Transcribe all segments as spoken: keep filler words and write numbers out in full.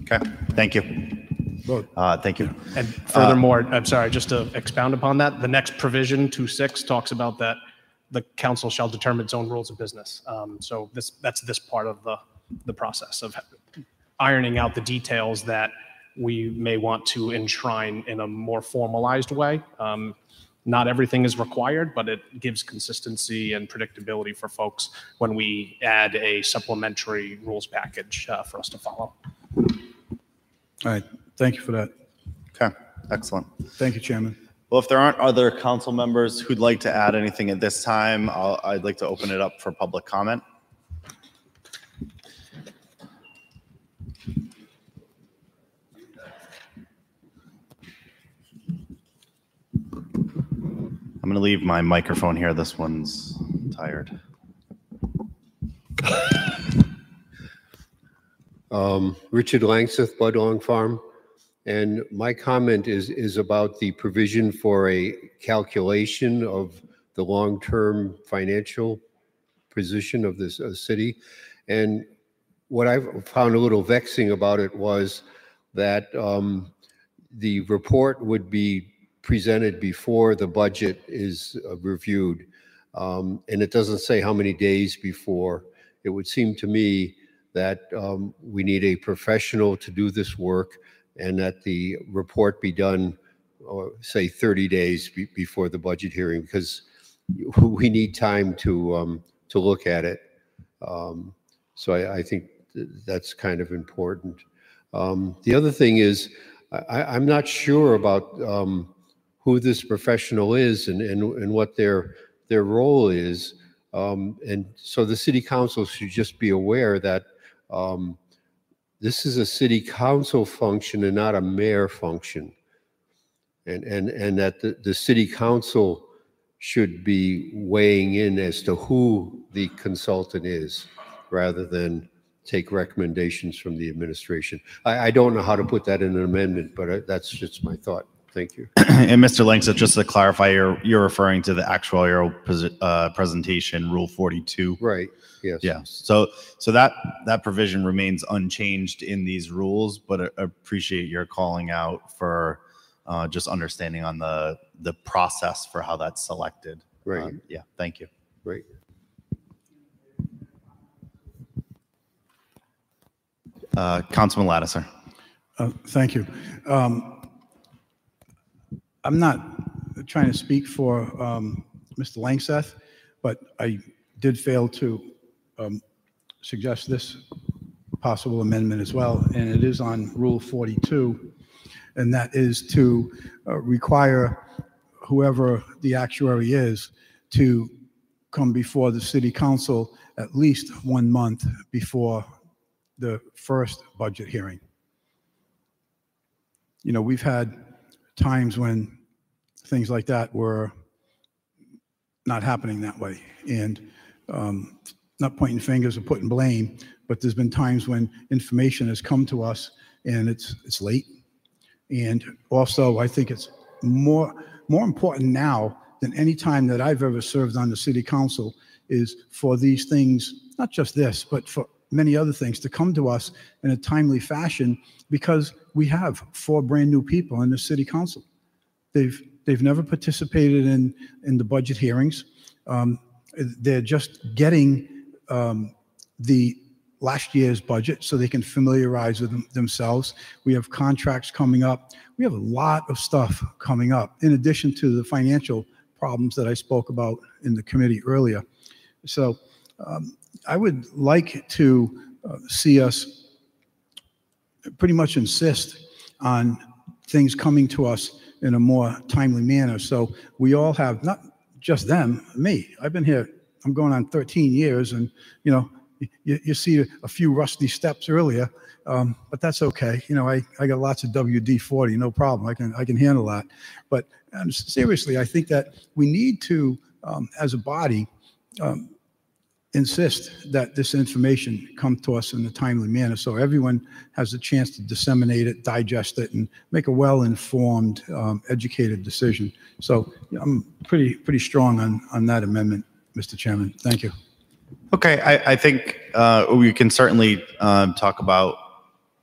Okay, thank you. Uh, thank you. And furthermore, uh, I'm sorry, just to expound upon that, the next provision, two six, talks about that the council shall determine its own rules of business. Um, so this that's this part of the, the process of ironing out the details that we may want to enshrine in a more formalized way. Um, not everything is required, but it gives consistency and predictability for folks when we add a supplementary rules package uh, for us to follow. All right. Thank you for that. Okay, excellent. Thank you, Chairman. Well, if there aren't other council members who'd like to add anything at this time, I'll, I'd like to open it up for public comment. I'm going to leave my microphone here. This one's tired. Um, Richard Langseth, Budlong Farm. And my comment is, is about the provision for a calculation of the long-term financial position of this uh, city. And what I've found a little vexing about it was that um, the report would be presented before the budget is uh, reviewed. Um, and it doesn't say how many days before. It would seem to me that um, we need a professional to do this work, and that the report be done, or say thirty days be, before the budget hearing, because we need time to um, to look at it. Um, so I, I think th that's kind of important. Um, the other thing is, I, I'm not sure about um, who this professional is and, and, and what their their role is. Um, and so the city council should just be aware that um, this is a city council function and not a mayor function. And, and, and that the, the city council should be weighing in as to who the consultant is, rather than take recommendations from the administration. I, I don't know how to put that in an amendment, but I, that's just my thought. Thank you. And Mister Langseth, just to clarify, you're, you're referring to the actuarial uh, presentation, Rule forty-two. Right. Yes. Yeah. So, so that that provision remains unchanged in these rules, but I appreciate your calling out for uh, just understanding on the the process for how that's selected. Right. Uh, yeah. Thank you. Right. Uh, Councilman Lattiser. Uh, thank you. Um, I'm not trying to speak for um, Mister Langseth, but I did fail to um, suggest this possible amendment as well, and it is on Rule forty-two, and that is to uh, require whoever the actuary is to come before the city council at least one month before the first budget hearing. You know, we've had times when things like that were not happening that way, and um, not pointing fingers or putting blame, but there's been times when information has come to us and it's it's late. And also, I think it's more more important now than any time that I've ever served on the city council is for these things, not just this, but for many other things, to come to us in a timely fashion, because we have four brand new people in the city council. They've they've never participated in in the budget hearings. Um, they're just getting um, the last year's budget so they can familiarize with them, themselves. We have contracts coming up. We have a lot of stuff coming up, in addition to the financial problems that I spoke about in the committee earlier. So um, I would like to uh, see us pretty much insist on things coming to us in a more timely manner. So we all have, not just them, me. I've been here, I'm going on thirteen years, and you know, you, you see a few rusty steps earlier, um, but that's okay. You know, I, I got lots of W D forty, no problem. I can I can handle that. But um, seriously, I think that we need to, um, as a body, um, insist that this information come to us in a timely manner, so everyone has a chance to disseminate it, digest it, and make a well-informed, um, educated decision. So yeah, I'm pretty pretty strong on on that amendment, Mister Chairman. Thank you. Okay, I, I think uh, we can certainly um, talk about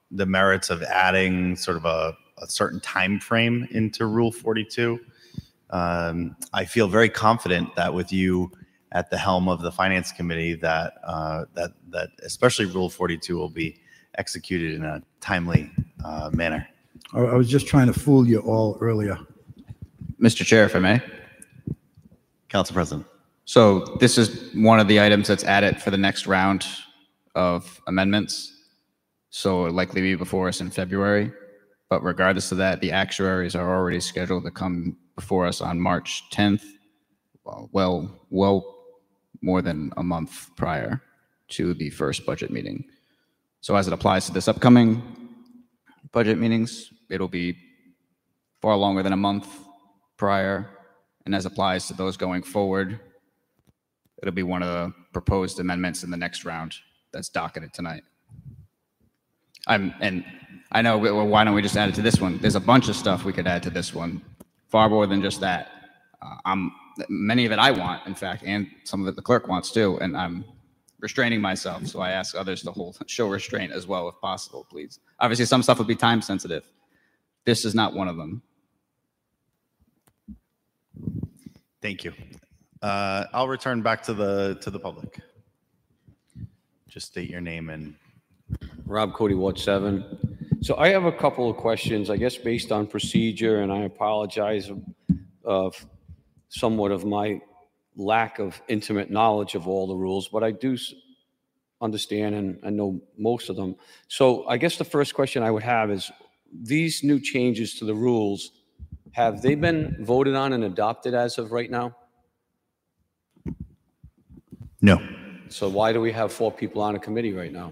the merits of adding sort of a, a certain time frame into Rule forty-two. Um, I feel very confident that with you at the helm of the Finance Committee, that uh, that that especially Rule forty-two will be executed in a timely uh, manner. I I was just trying to fool you all earlier. Mister Chair, if I may. Council President. So this is one of the items that's added for the next round of amendments. So it'll likely be before us in February. But regardless of that, the actuaries are already scheduled to come before us on March tenth. Well, well, well more than a month prior to the first budget meeting. So as it applies to this upcoming budget meetings, it'll be far longer than a month prior. And as applies to those going forward, it'll be one of the proposed amendments in the next round that's docketed tonight. I'm, and I know, well, why don't we just add it to this one? There's a bunch of stuff we could add to this one, far more than just that. Uh, I'm, many of it I want, in fact, and some of it the clerk wants too, and I'm restraining myself, so I ask others to hold, show restraint as well if possible, please. Obviously, some stuff would be time sensitive. This is not one of them. Thank you. Uh, I'll return back to the to the public. Just state your name and. Rob Cody, Ward seven. So I have a couple of questions, I guess, based on procedure, and I apologize of somewhat of my lack of intimate knowledge of all the rules, but I do understand and I know most of them. So I guess the first question I would have is, these new changes to the rules, have they been voted on and adopted as of right now? No. So why do we have four people on a committee right now?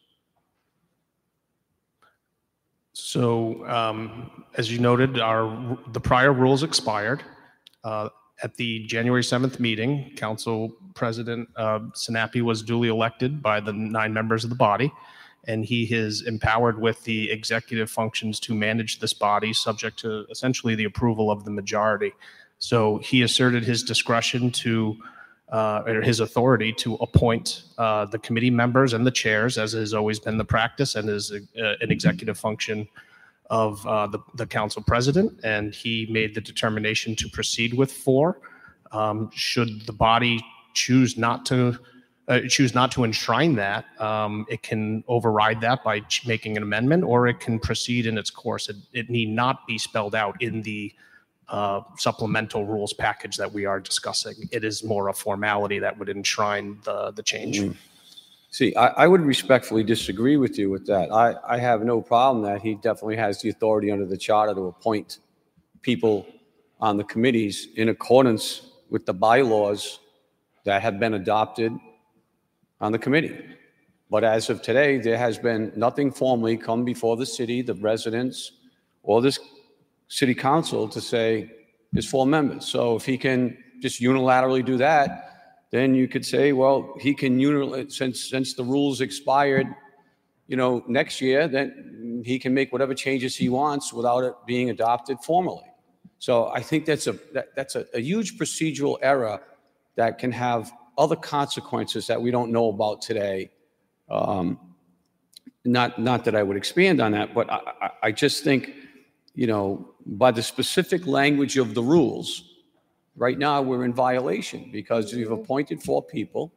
So um, as you noted, our the prior rules expired. Uh, at the January seventh meeting, Council President uh, Sinapi was duly elected by the nine members of the body, and he is empowered with the executive functions to manage this body, subject to essentially the approval of the majority. So he asserted his discretion to, uh, or his authority to appoint uh, the committee members and the chairs, as has always been the practice and is a, an executive function of uh, the, the council president. And he made the determination to proceed with four. Um, should the body choose not to uh, choose not to enshrine that, um, it can override that by ch- making an amendment, or it can proceed in its course. It, it need not be spelled out in the uh, supplemental rules package that we are discussing. It is more a formality that would enshrine the, the change. Mm. See, I, I would respectfully disagree with you with that. I, I have no problem that he definitely has the authority under the charter to appoint people on the committees in accordance with the bylaws that have been adopted on the committee. But as of today, there has been nothing formally come before the city, the residents, or this city council to say there's four members. So if he can just unilaterally do that, then you could say, well, he can unilaterally, since since the rules expired, you know, next year, then he can make whatever changes he wants without it being adopted formally. So I think that's a that, that's a, a huge procedural error that can have other consequences that we don't know about today. Um, not not that I would expand on that, but I, I, I just think, you know, by the specific language of the rules, right now we're in violation because you've appointed four people,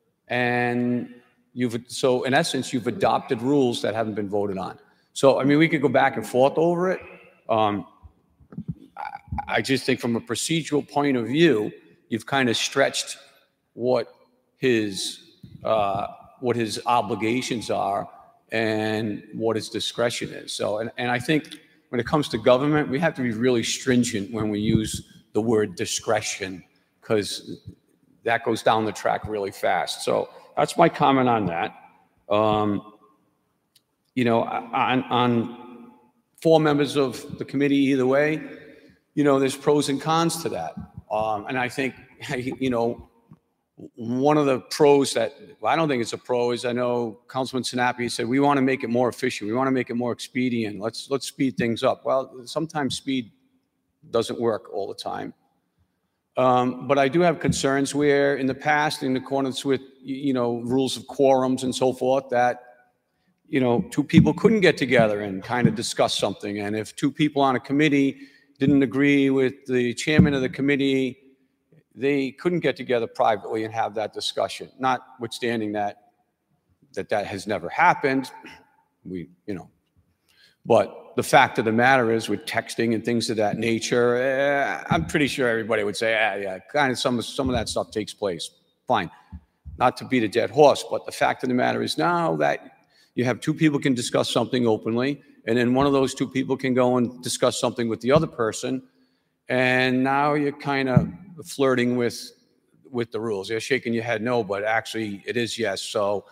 and you've so in essence you've adopted rules that haven't been voted on. So I mean, we could go back and forth over it. Um, I, I just think from a procedural point of view, you've kind of stretched what his uh, what his obligations are and what his discretion is. So, and, and I think when it comes to government, we have to be really stringent when we use the word discretion, because that goes down the track really fast. So that's my comment on that. Um, you know, on, on four members of the committee either way, you know, there's pros and cons to that. Um, and I think, you know, one of the pros that, well, I don't think it's a pro, is I know Councilman Sinapi said, we want to make it more efficient. We want to make it more expedient. Let's, let's speed things up. Well, sometimes speed doesn't work all the time. Um, but I do have concerns where in the past, in accordance with, you know, rules of quorums and so forth, that you know, two people couldn't get together and kind of discuss something. And if two people on a committee didn't agree with the chairman of the committee, they couldn't get together privately and have that discussion. Notwithstanding that, that that has never happened. We, you know, but the fact of the matter is with texting and things of that nature, eh, I'm pretty sure everybody would say, ah, yeah, kind of some, some of that stuff takes place. Fine. Not to beat a dead horse, but the fact of the matter is now that you have two people can discuss something openly, and then one of those two people can go and discuss something with the other person, and now you're kind of flirting with with the rules. You're shaking your head no, but actually it is yes. So,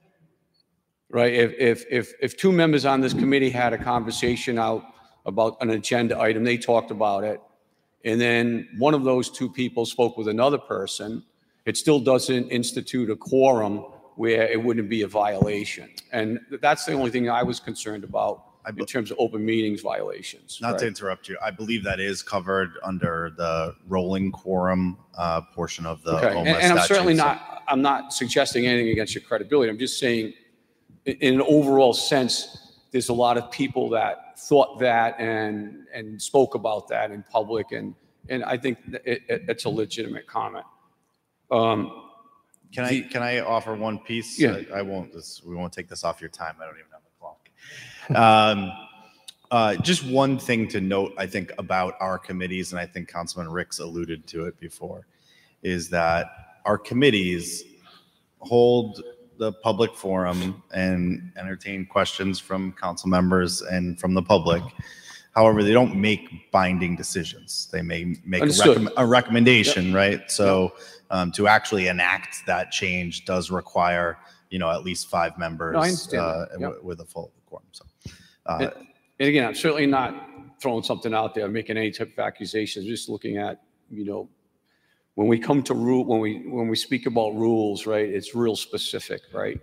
right, if if if if two members on this committee had a conversation out about an agenda item, they talked about it, and then one of those two people spoke with another person, it still doesn't institute a quorum where it wouldn't be a violation. And that's the only thing I was concerned about in terms of open meetings violations. Not right? to interrupt you, I believe that is covered under the rolling quorum uh, portion of the Okay. O M And, A and I'm certainly statute, so- not, I'm not suggesting anything against your credibility. I'm just saying in in an overall sense, there's a lot of people that thought that and, and spoke about that in public. And, and I think it, it, it's a legitimate comment. Um, Can I can I offer one piece? Yeah. I, I won't. This we won't take this off your time. I don't even have a clock. Um, uh, just one thing to note, I think, about our committees, and I think Councilman Ricks alluded to it before, is that our committees hold the public forum and entertain questions from council members and from the public. However, they don't make binding decisions. They may make a, Understood. recomm- a recommendation, right? So um, to actually enact that change does require, you know, at least five members No, I understand uh, that. Yep. w- with a full quorum. So, uh, And, and again, I'm certainly not throwing something out there, making any type of accusations, just looking at, you know, when we come to rule, when we, when we speak about rules, right, it's real specific, right?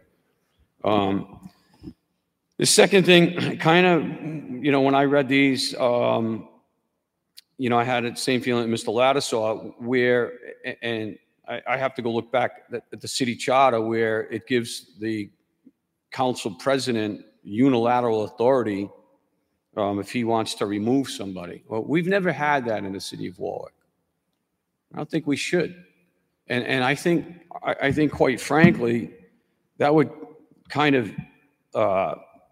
Um, the second thing, kind of, you know, when I read these, um, you know, I had the same feeling that Mister Latta saw, where, and I, I have to go look back at, at the city charter where it gives the council president unilateral authority um, if he wants to remove somebody. Well, we've never had that in the city of Warwick. I don't think we should. And, and I think, I, I think quite frankly, that would kind of uh,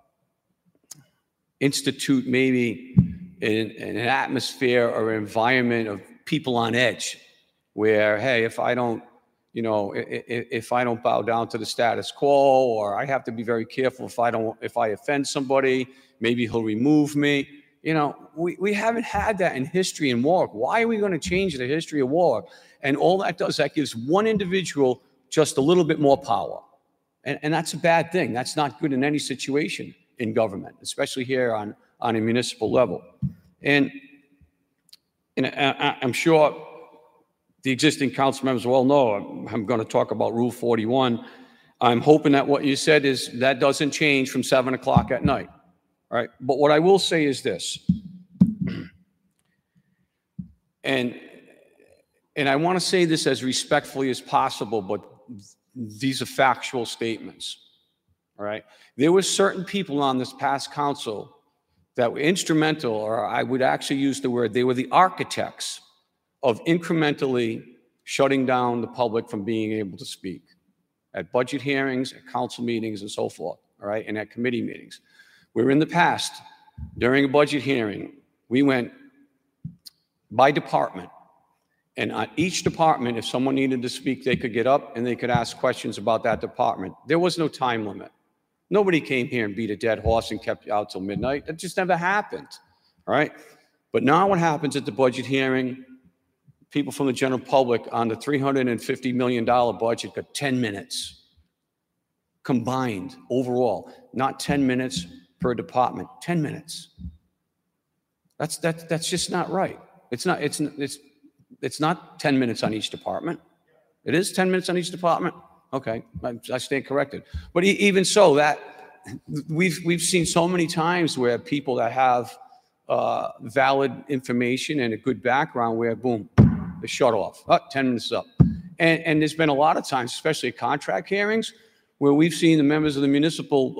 institute maybe an, an atmosphere or environment of people on edge where, hey, if I don't, you know, if, if I don't bow down to the status quo, or I have to be very careful if I don't, if I offend somebody, maybe he'll remove me. You know, we, we haven't had that in history in Warwick. Why are we going to change the history of Warwick? And all that does, that gives one individual just a little bit more power. And, and that's a bad thing. That's not good in any situation in government, especially here on, on a municipal level. And, and I, I'm sure the existing council members well know I'm, I'm going to talk about Rule forty-one. I'm hoping that what you said is that doesn't change from seven o'clock at night. All right. But what I will say is this, and, and I want to say this as respectfully as possible, but these are factual statements. All right. There were certain people on this past council that were instrumental, or I would actually use the word, they were the architects of incrementally shutting down the public from being able to speak at budget hearings, at council meetings, and so forth. All right. And at committee meetings. Where in the past, during a budget hearing, we went by department. And on each department, if someone needed to speak, they could get up and they could ask questions about that department. There was no time limit. Nobody came here and beat a dead horse and kept you out till midnight. That just never happened. All right. But now what happens at the budget hearing, people from the general public on the three hundred fifty million dollars budget got ten minutes combined overall, not ten minutes per department, ten minutes. That's, that's, that's just not right. It's not, it's, it's, it's not ten minutes on each department. It is ten minutes on each department. Okay, I, I stand corrected. But e- even so, that we've, we've seen so many times where people that have uh, valid information and a good background where boom, they shut off. Oh, ten minutes up. And, and there's been a lot of times, especially at contract hearings, where we've seen the members of the municipal uh,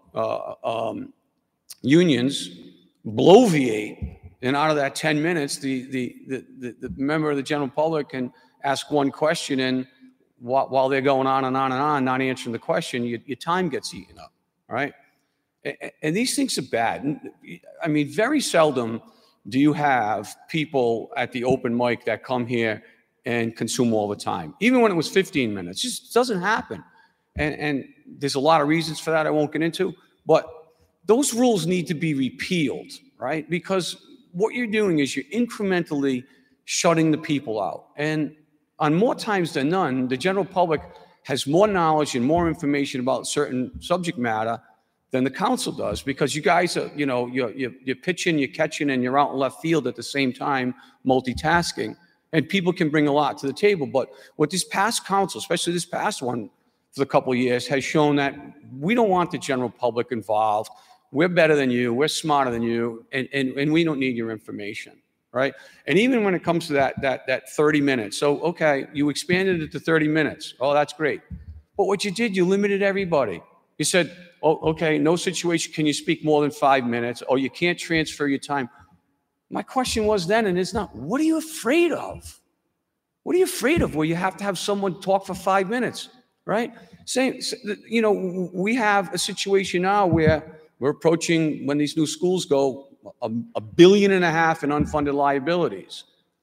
uh, um, unions bloviate, and out of that ten minutes, the, the, the, the, the member of the general public can ask one question, and while, while they're going on and on and on, not answering the question, your, your time gets eaten up, all right? And, and these things are bad. I mean, very seldom do you have people at the open mic that come here and consume all the time. Even when it was fifteen minutes, it just doesn't happen. And, and there's a lot of reasons for that I won't get into, but those rules need to be repealed, right? Because what you're doing is you're incrementally shutting the people out. And on more times than none, the general public has more knowledge and more information about certain subject matter than the council does, because you guys are, you know, you're, you're, you're pitching, you're catching, and you're out in left field at the same time, multitasking, and people can bring a lot to the table. But what this past council, especially this past one for the couple of years, has shown that we don't want the general public involved. We're better than you, we're smarter than you, and, and, and we don't need your information, right? And even when it comes to that, that, that thirty minutes, so, okay, you expanded it to thirty minutes. Oh, that's great. But what you did, you limited everybody. You said, oh, okay, no situation can you speak more than five minutes, or you can't transfer your time. My question was then, and it's not, what are you afraid of? What are you afraid of where you have to have someone talk for five minutes, right? Same, you know, we have a situation now where we're approaching, when these new schools go, a, a billion and a half in unfunded liabilities.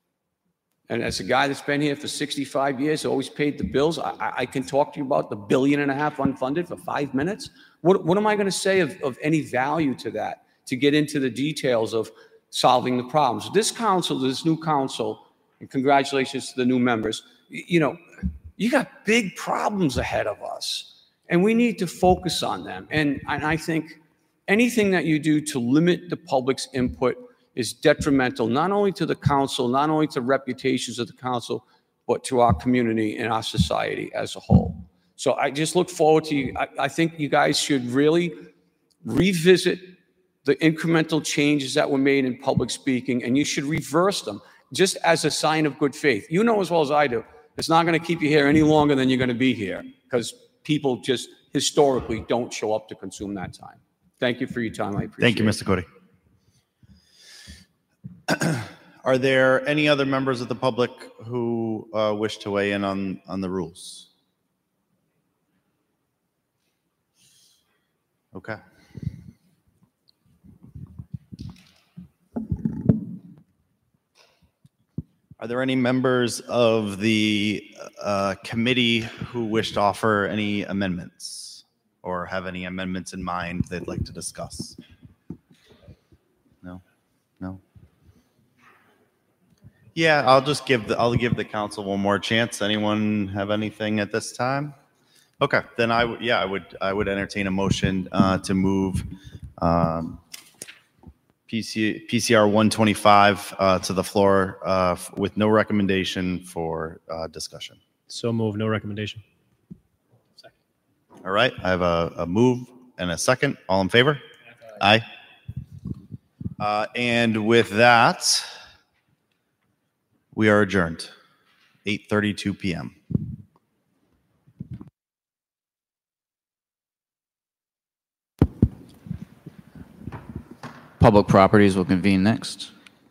And as a guy that's been here for sixty-five years, always paid the bills, I, I can talk to you about the billion and a half unfunded for five minutes. What, what am I going to say of, of any value to that, to get into the details of solving the problems? This council, this new council, and congratulations to the new members, you know, you got big problems ahead of us, and we need to focus on them. And, and I think anything that you do to limit the public's input is detrimental, not only to the council, not only to reputations of the council, but to our community and our society as a whole. So I just look forward to you. I, I think you guys should really revisit the incremental changes that were made in public speaking, and you should reverse them just as a sign of good faith. You know as well as I do, it's not going to keep you here any longer than you're going to be here, because people just historically don't show up to consume that time. Thank you for your time. I appreciate it. Thank you, Mister Cody. Are there any other members of the public who uh, wish to weigh in on, on the rules? Okay. Are there any members of the uh, committee who wish to offer any amendments or have any amendments in mind they'd like to discuss? No? No? Yeah, I'll just give the, I'll give the council one more chance. Anyone have anything at this time? Okay, then I, would yeah, I would, I would entertain a motion uh, to move um, P C, P C R one twenty-five uh, to the floor uh, with no recommendation for uh, discussion. So move, no recommendation. Second. All right, I have a, a move and a second. All in favor? Aye. Uh, and with that, we are adjourned, eight thirty-two p m Public Properties will convene next.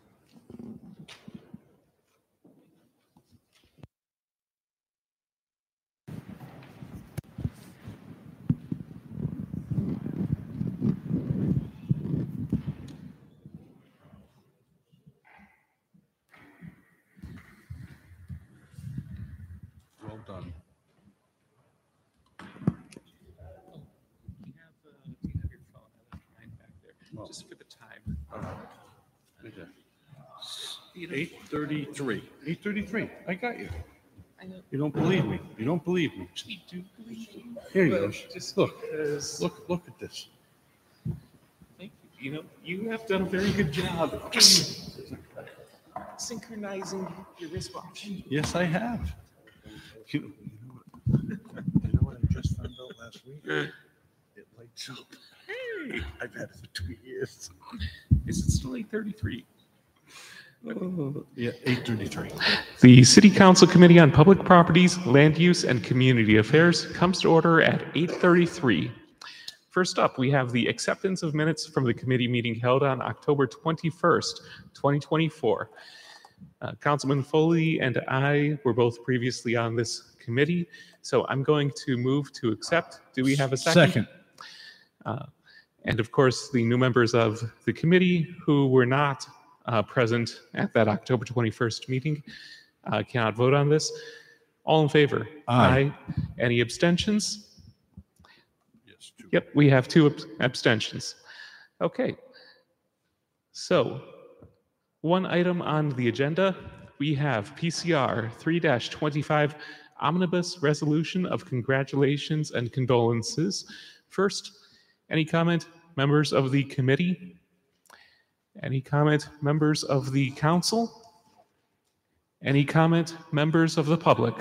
Well done. Just for the time. eight thirty-three. eight thirty-three. I got you. I know. You don't believe me. You don't believe me. We do believe you. Here you but go. Just Look. because- Look. Look at this. Thank you. You know, you have done a very good job in synchronizing your wristwatch. Yes, I have. You, you know what? You know what I just found out last week? It lights up. Hey, I've had it for two years. is it still eight thirty-three? Yeah, eight thirty-three. The City Council Committee on Public Properties, Land Use, and Community Affairs comes to order at eight thirty-three. First up, we have the acceptance of minutes from the committee meeting held on October twenty-first, twenty twenty-four. Uh, Councilman Foley and I were both previously on this committee, so I'm going to move to accept. Do we have a second? Second. Uh, and of course, the new members of the committee who were not uh, present at that October twenty-first meeting uh, cannot vote on this. All in favor? Aye. Any abstentions? Yes, two. Yep, we have two ab- abstentions. Okay. So, one item on the agenda, we have P C R three twenty-five Omnibus Resolution of Congratulations and Condolences. First, any comment, members of the committee? Any comment, members of the council? Any comment, members of the public?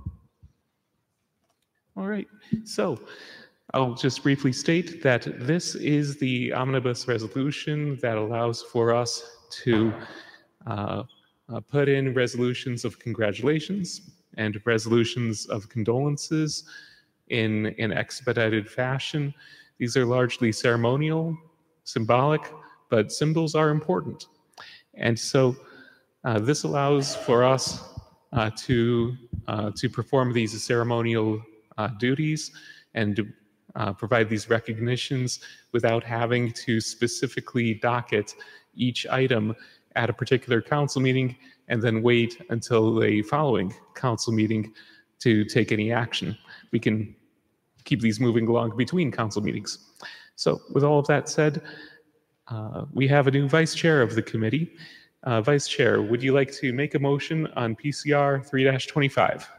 All right, so I'll just briefly state that this is the omnibus resolution that allows for us to uh, uh, put in resolutions of congratulations and resolutions of condolences in an expedited fashion. These are largely ceremonial, symbolic, but symbols are important. And so uh, this allows for us uh, to, uh, to perform these ceremonial uh, duties and uh, provide these recognitions without having to specifically docket each item at a particular council meeting and then wait until a following council meeting to take any action. We can keep these moving along between council meetings. So with all of that said, uh, we have a new vice chair of the committee. Uh, Vice Chair, would you like to make a motion on P C R three twenty-five?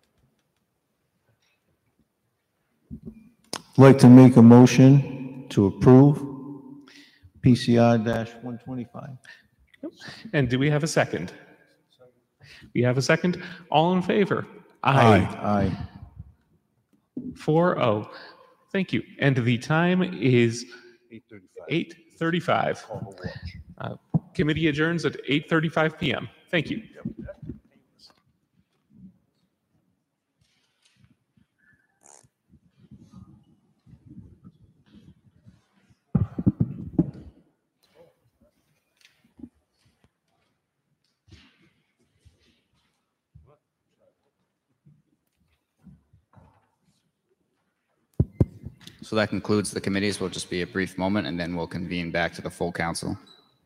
I'd like to make a motion to approve P C R one twenty-five. And do we have a second? We have a second. All in favor? Aye. Aye. four oh. Thank you. And the time is eight thirty-five. Uh, committee adjourns at eight thirty-five p m Thank you. So that concludes the committees. Will just be a brief moment, and then we'll convene back to the full council.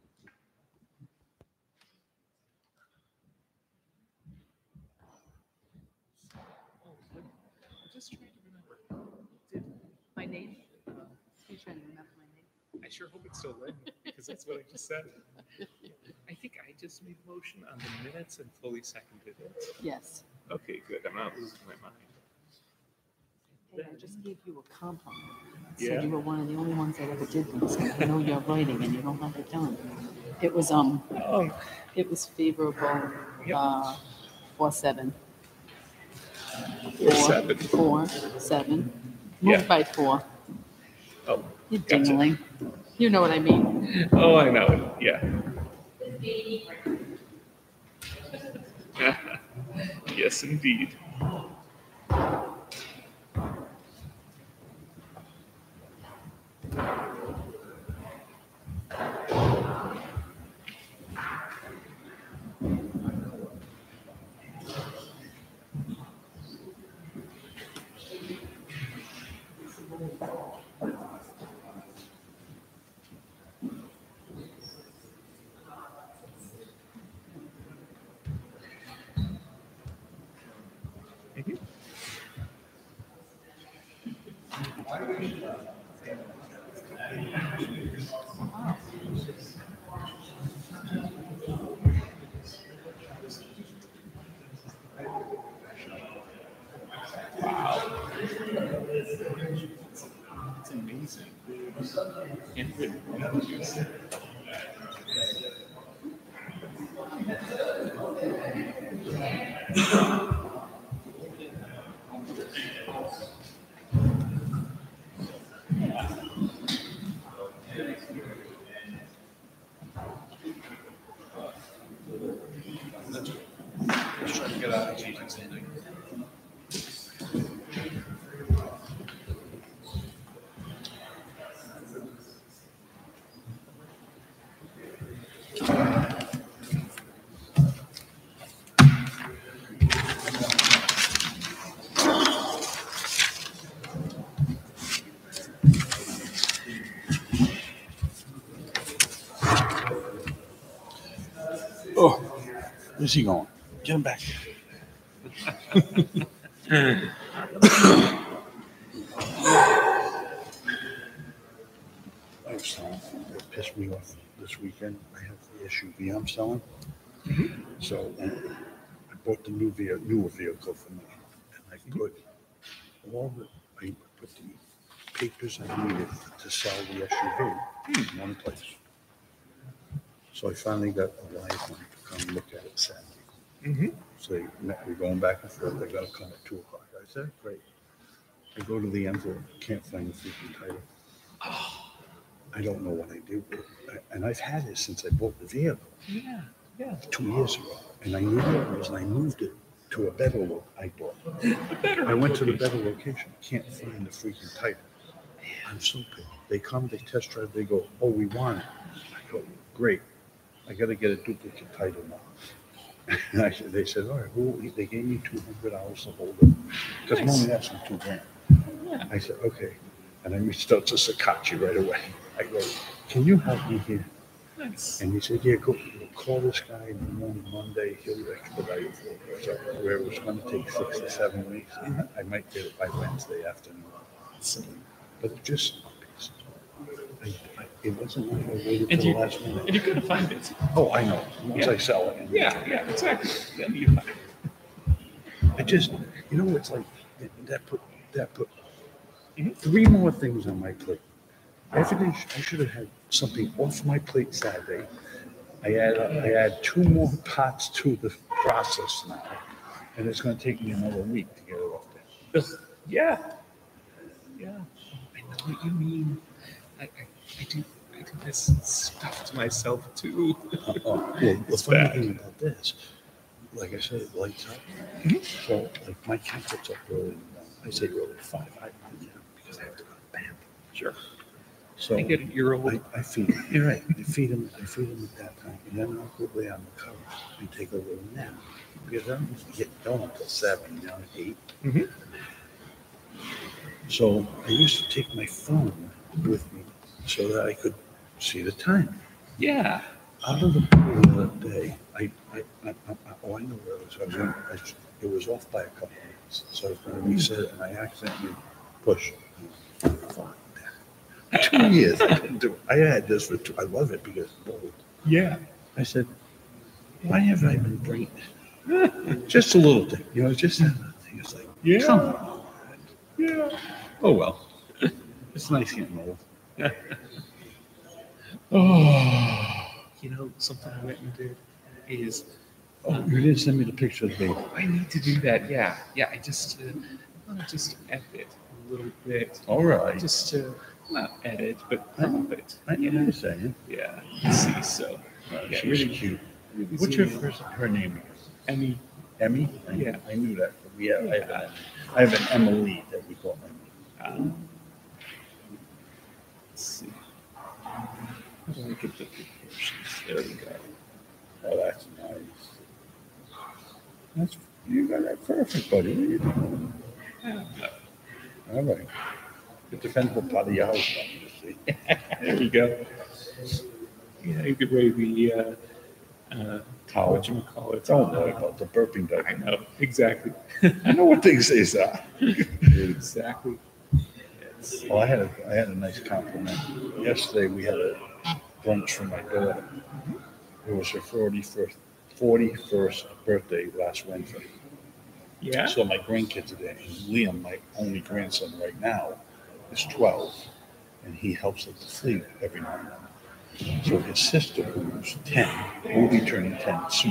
My name? You're trying to remember my name? I sure hope it's still Lynn, because that's what I just said. I think I just made a motion on the minutes and fully seconded it. Yes. Okay, good. I'm not losing my mind. Hey, I just gave you a compliment. I Yeah. said you were one of the only ones that ever did these. I know you're writing and you don't have it done. It was, um, Um, it was favorable, Yep. uh, four, seven. Four, seven. Four, seven. Yeah. Moved by four. oh, You're Gotcha. dingling. You know what I mean. oh, I know. Yeah. Yes, indeed. It's amazing. Handwritten messages. Let's try to get out of changing something. Oh, where's he going? Get him back here. I was telling you, what pissed me off this weekend, I have the S U V I'm selling. So um, I bought the new vehicle, newer vehicle for me, and I put all the, I put the papers I needed to sell the S U V in one place. So I finally got a live one to come look at it Saturday. Mm-hmm. So they met, we're going back and forth. They gotta come at two o'clock. I said, great. I go to the envelope, can't find the freaking title. I don't know what I do. I- And I've had it since I bought the vehicle Yeah, yeah. two years ago. And I knew what it was, and I moved it to a better lo I bought. I went to the better location, can't find the freaking title. I'm so pissed. They come, they test drive, they go, oh, we want it. I go, great. I gotta get a duplicate title now. And I said, they said, all right, who, they gave me two hundred dollars to hold it. Because I'm only asking two grand. I said, okay. And I reached out to Sakachi right away. I go, can you help me here? Nice. And he said, yeah, go call this guy in the morning Monday. He'll expedite it for you. So where it was going to take six to seven weeks, I might get it by Wednesday afternoon. But it just, I, I, it wasn't like I waited And till you, the last minute. and you couldn't find it. Oh, I know. Once Yeah. I sell it. Yeah, yeah, exactly. Then you find it. I just, you know, it's like that put that put three more things on my plate. Everything I should have had something off my plate Saturday. I add I add two more parts to the process now, and it's going to take me another week to get it off there. Yeah. Yeah. I know what you mean. I, I, I do I do this stuff to myself too. Uh, well, the It's funny bad. thing about this, like I said, it lights up. So like my cat gets up early. in the morning. I say early five. I run down because I have to go to the band. Sure. So I get a year old. I, I feed him. You're right. I feed him. I feed him at that time, and then I'll go lay on the couch and take a little nap because I don't usually get going until seven, now eight. Mm-hmm. So I used to take my phone with me so that I could see the time. Yeah. Out of the blue of the day, I, I, I, I, oh, I know where it was. I was going, I, it was off by a couple minutes, so I was going to reset it, and I accidentally pushed. Fuck that. Two years. I didn't do it. I had this for two. I love it because it's bold. Yeah. I said, why have I been brain? Just a little thing, you know, just that little thing. It's like, Yeah. come on. Yeah. Oh well, it's nice getting old. Oh. You know, something I went and did is. Oh, you didn't send me the picture of the baby. I need to do that. Yeah. Yeah. I just, uh, I want to just edit a little bit. All right. Just to, not edit, but crop it. I know you what know? you're saying. Yeah. You see, so. Uh, Yeah, she's really cute. really What's your zoom in. first, her name? Emmy. Emmy? I- Yeah. I knew that. but We have, I have an, I have an Emily that we call Emily. Um, let's see. How do I get the proportions? There we go. Oh, that's nice. That's, you got that perfect, buddy. What are you doing? All right. It depends what part of your house I'm to see. There we go. Yeah, you could weigh the, uh, uh, Towel. whatchamacallit. Don't worry about the burping I dog. know, exactly. I know what things these are. Exactly. Yes. Well, I had a, I had a nice compliment. Yesterday, we had a brunch for my daughter. It was her forty-first, forty-first birthday last Wednesday. Yeah? So my grandkids are there. And Liam, my only grandson right now, is twelve, and he helps at the fleet every now and then. So his sister, who's ten, will be turning ten soon.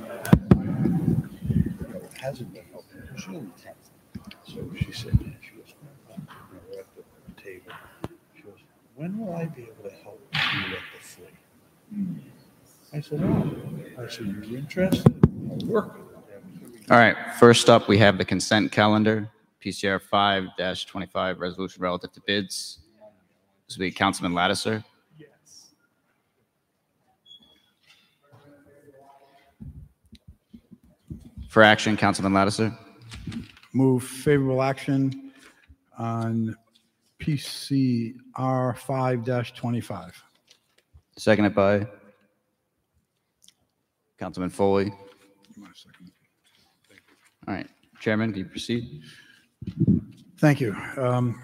You know, hasn't been helping. She's only ten. So she said, yeah, she goes, "Grandpa," you know, we're at the table. She goes, when will I be able to help you at the fleet? I said, oh. I said, you're interested? I'll work with it. All right, first up, we have the consent calendar, P C R five twenty-five, resolution relative to bids. This will be Councilman Lattiser. Yes. for action, Councilman Lattiser. Move favorable action on P C R five twenty-five. Seconded by Councilman Foley. All right, Chairman, can you proceed? Thank you. Um,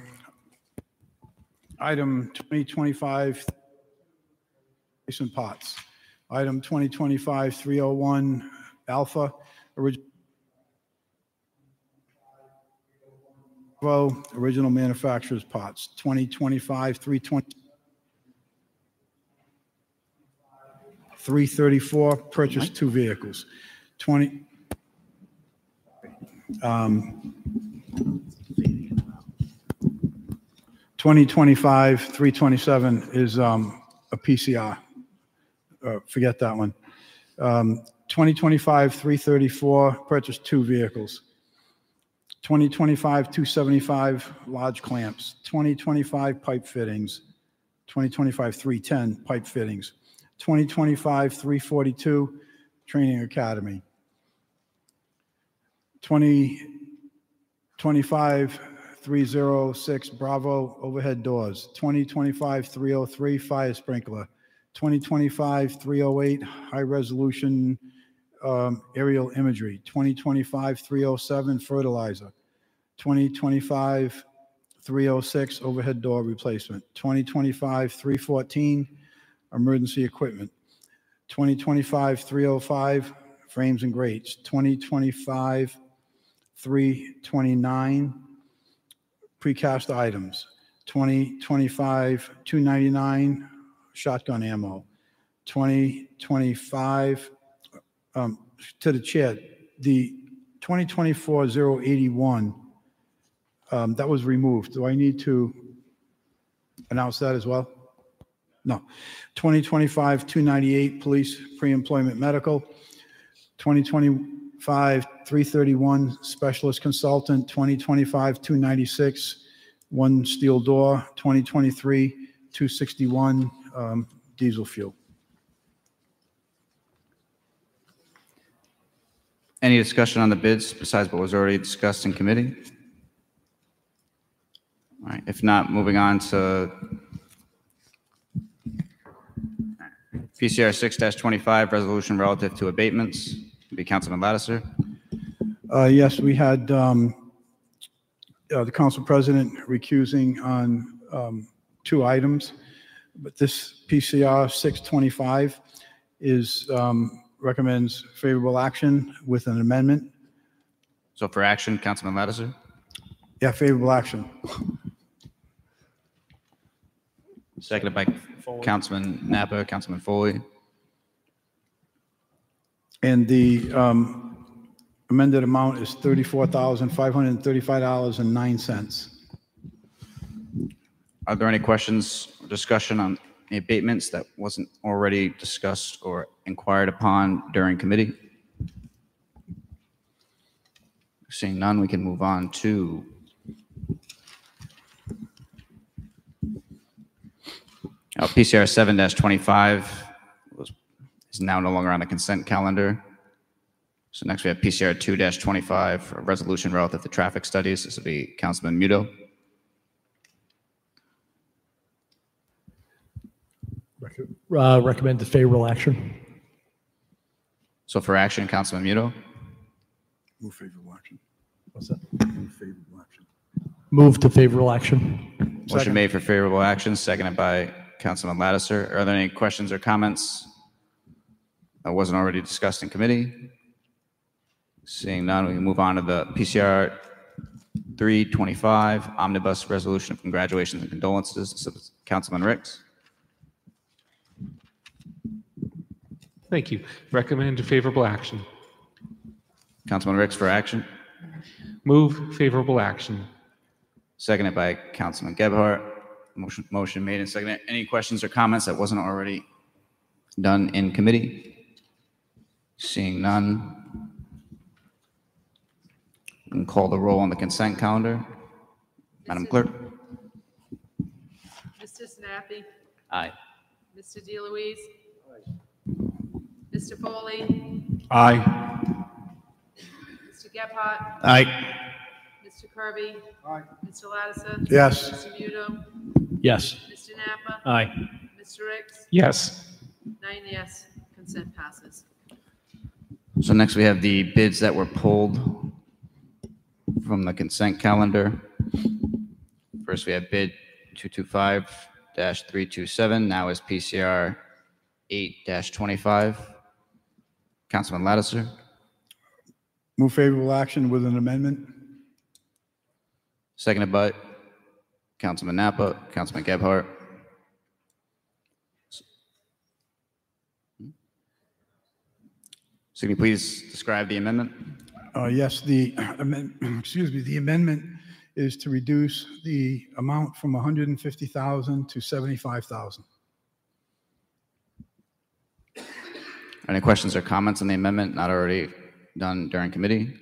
Item twenty twenty-five, Jason Potts. Item twenty twenty-five three oh one, Alpha, original original manufacturer's pots. twenty twenty-five three twenty, three thirty-four, purchased two vehicles. twenty, um, twenty twenty-five three twenty-seven is um, a P C R. Uh, forget that one. Um, twenty twenty-five three thirty-four, purchased two vehicles. twenty twenty-five two seventy-five, large clamps. twenty twenty-five pipe fittings. twenty twenty-five three ten, pipe fittings. twenty twenty-five three forty-two, training academy. twenty twenty-five three oh six, Bravo, overhead doors. twenty twenty-five three oh three, fire sprinkler. twenty twenty-five three oh eight, high resolution um, aerial imagery. twenty twenty-five three oh seven, fertilizer. twenty twenty-five three oh six, overhead door replacement. twenty twenty-five three fourteen, emergency equipment. twenty twenty-five three oh five, frames and grates. twenty twenty-five three twenty-nine, precast items. twenty twenty-five two ninety-nine, shotgun ammo. twenty twenty-five, um, to the chair, the twenty twenty-four oh eighty-one, um, that was removed. Do I need to announce that as well? No. twenty twenty-five two ninety-eight, police pre-employment medical. twenty twenty-five three thirty-one, specialist consultant. twenty twenty-five two ninety-six, one steel door. twenty twenty-three two sixty-one, um, diesel fuel. Any discussion on the bids besides what was already discussed in committee? All right, if not, moving on to P C R six twenty-five, resolution relative to abatements. It'll be Councilman Lattiser. Uh, yes, we had um, uh, the council president recusing on um, two items, but this P C R six twenty-five is um, recommends favorable action with an amendment. So for action, Councilman Lattiser. Yeah, favorable action. Seconded by Councilman Napa, Councilman Foley. And the um, amended amount is thirty-four thousand five hundred thirty-five dollars and nine cents. Are there any questions or discussion on the abatements that wasn't already discussed or inquired upon during committee? Seeing none, we can move on to uh, P C R seven twenty-five was, is now no longer on the consent calendar. So next we have P C R two twenty-five, a resolution relative to traffic studies. This will be Councilman Muto. Uh, recommend the favorable action. So for action, Councilman Muto. Move favorable action. What's that? Move favorable action. Move to favorable action. Motion Second. made for favorable action, seconded by Councilman Lattiser. Are there any questions or comments that wasn't already discussed in committee? Seeing none, we can move on to the P C R three twenty-five omnibus resolution of congratulations and condolences. This is Councilman Ricks. Thank you. Recommend favorable action. Councilman Ricks for action, Move favorable action. seconded by Councilman Gebhardt. Motion, motion made and seconded. Any questions or comments that wasn't already done in committee? Seeing none, we can call the roll on the consent calendar. Madam Clerk. Mister Snappy, Aye. Mister DeLuise, Mister Foley, Aye. Gephardt? Aye. Mister Kirby? Aye. Mister Lattiser? Yes. Mister Muto? Yes. Mister Napa? Aye. Mister Ricks? Yes. Nine yes, consent passes. So next we have the bids that were pulled from the consent calendar. First, we have bid two two five dash three two seven, now is P C R eight dash twenty-five. Councilman Lattiser. Move favorable action with an amendment. Seconded by Councilman Napa, Councilman Gebhardt. So can you please describe the amendment? Uh, Yes, the, amend- excuse me, the amendment is to reduce the amount from one hundred fifty thousand to seventy-five thousand. Any questions or comments on the amendment not already done during committee?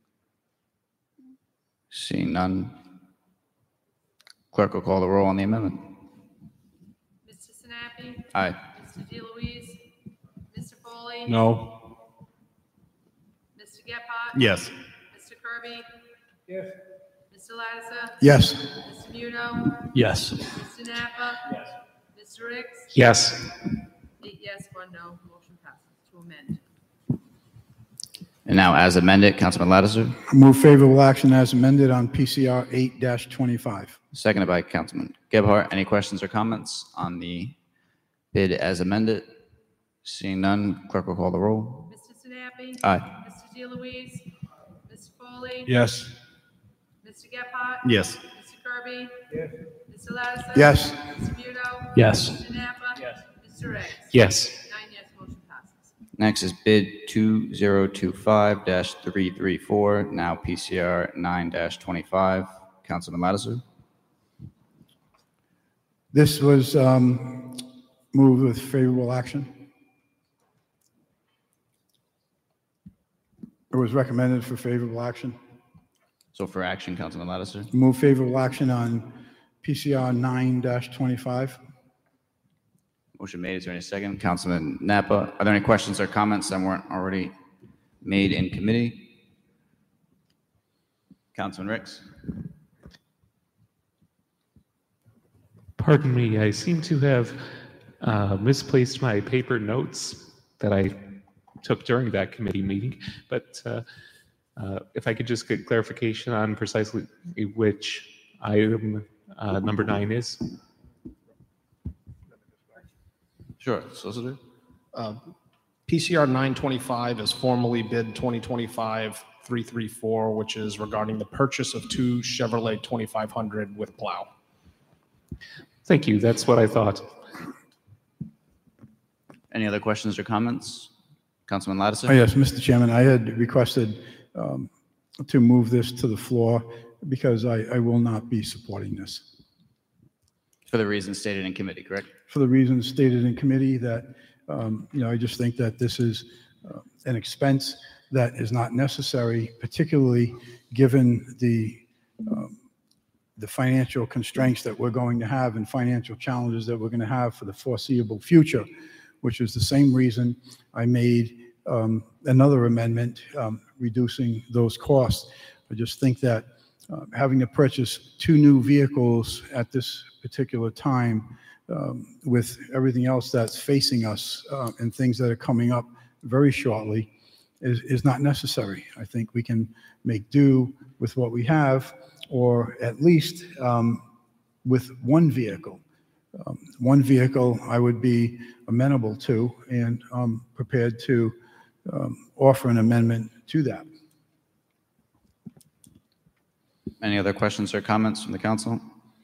Seeing none. Clerk will call the roll on the amendment. Mister Sinapi? Aye. Mister DeLuise? Mister Foley? No. Mister Gephardt? Yes. Mister Kirby? Yes. Mister Lattiser? Yes. Mister Muto? Yes. Mister Napa? Yes. Mister Ricks? Yes. Eight yes, one no, motion passes to amend. And now, as amended, Councilman Lattiser, Move favorable action as amended on P C R eight dash twenty-five. seconded by Councilman Gebhardt. Any questions or comments on the bid as amended? Seeing none, clerk will call the roll. Mister Sinapi? Aye. Mister DeLuise? Mister Foley? Yes. Mister Gephardt? Yes. Mister Kirby? Yes. Mister Lattiser? Yes. Mister Muto? Yes. Mister Napa? Yes. Mister Ricks? Yes. Nine yes, motion passes. Next is bid two zero two five dash three three four, now P C R nine dash twenty-five. Councilman Lattiser. This was um, moved with favorable action. It was recommended for favorable action. So for action, Councilman Lattiser. Move favorable action on P C R nine dash twenty-five. Motion made. Is there any second? Councilman Napa. Are there any questions or comments that weren't already made in committee? Councilman Ricks. Pardon me, I seem to have uh, misplaced my paper notes that I took during that committee meeting, but uh, uh, if I could just get clarification on precisely which item uh, number nine is. Sure, Solicitor. Uh, P C R nine twenty-five is formally bid twenty twenty-five three three four, which is regarding the purchase of two Chevrolet twenty-five hundred with plow. Thank you, that's what I thought. Any other questions or comments? Councilman Lattiser. Oh, yes, Mister Chairman, I had requested um, to move this to the floor because I, I will not be supporting this. For the reasons stated in committee, correct? For the reasons stated in committee that, um, you know, I just think that this is uh, an expense that is not necessary, particularly given the um, the financial constraints that we're going to have and financial challenges that we're going to have for the foreseeable future, which is the same reason I made um, another amendment um, reducing those costs. I just think that uh, having to purchase two new vehicles at this particular time um, with everything else that's facing us uh, and things that are coming up very shortly is, is not necessary. I think we can make do with what we have, or at least um, with one vehicle. Um, one vehicle I would be amenable to and um, prepared to um, offer an amendment to that. Any other questions or comments from the council?